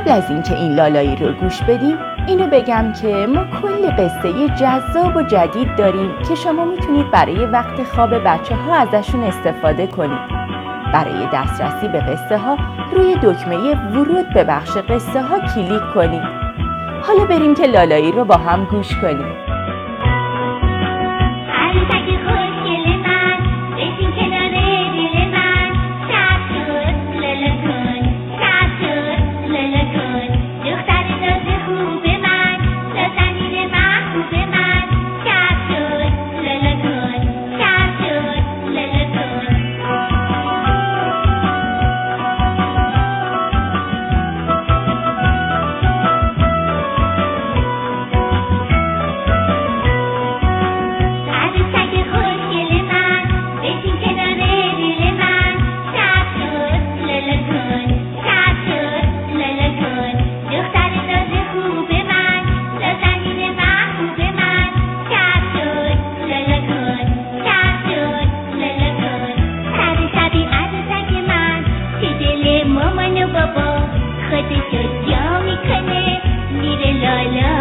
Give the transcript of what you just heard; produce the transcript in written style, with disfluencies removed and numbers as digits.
قبل از اینکه این لالایی رو گوش بدیم اینو بگم که ما کلی قصه جذاب و جدید داریم که شما میتونید برای وقت خواب بچه‌ها ازشون استفاده کنید. برای دسترسی به قصه ها روی دکمه ورود به بخش قصه ها کلیک کنید. حالا بریم که لالایی رو با هم گوش کنیم. خودشو جا میکنه میره لالا